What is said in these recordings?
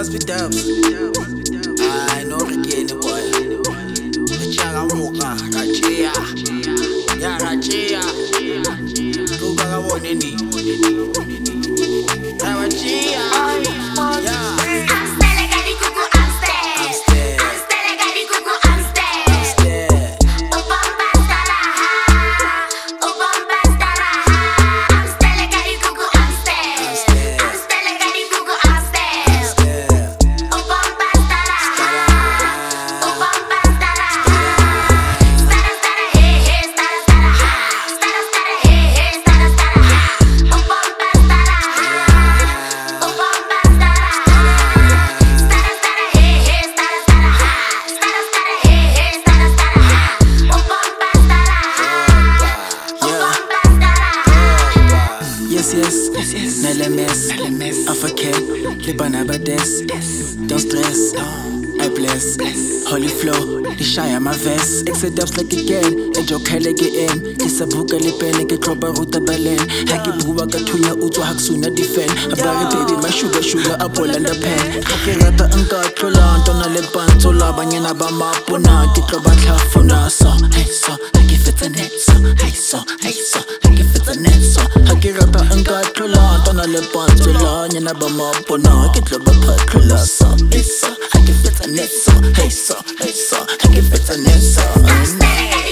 must be dubs. I know again, boy. The Chaga Moka, Rachia. Ya Rachia. Kuka Wonini. Rachia. Yeah. Yes, LMS, African, Libana Bades, don't stress, I bless, holy flow, the shy on my vest, exit ups like again, a joke like AM, it's a book, a lipen, a drop a ruta balen, Haki Buwa Katuya Uto Haksuna defend, a berry baby, my sugar, a ball and a pen, Haki Rata and God, Trola, Donna Lepan, Tola, Banyana Bama, Puna, Kikloba Klafuna, so, I give it a net, so, I give it a net, so, Haki Rata and God, Trola, Donna Lepan, Tola, Yana Bama, Puna, Kikloba Klafuna, so, I give it a net, so, I give it a net, so,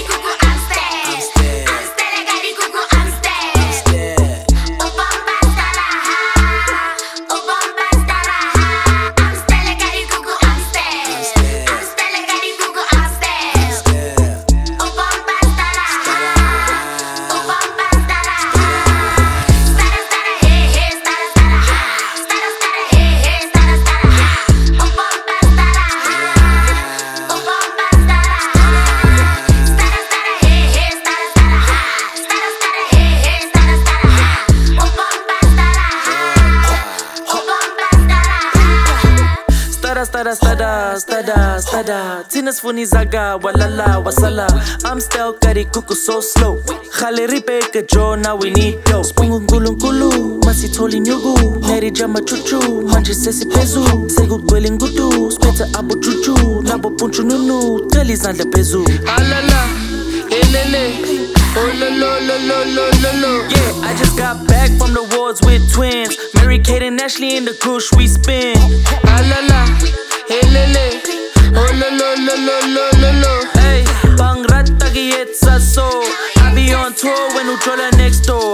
Stada Tinas Funizaga Walala Wasala I'm still Kari Kuku so slow Khale Ripeka Jo now we need dough Spungun Gulu Masitoli Nyugu Neri Jama Chuchu Manji Sesi Pezu Segu Gwelin Gudu Speta Abu Chuchu Nabo Punchu Nunu Teli Zanda Pezu Alala Elele Oh lo. Yeah, I just got back from the wards with twins Mary Kate and Ashley in the kush we spin Alala Elele Oh lo. Hey, bang rata so I be on tour when Utrola next door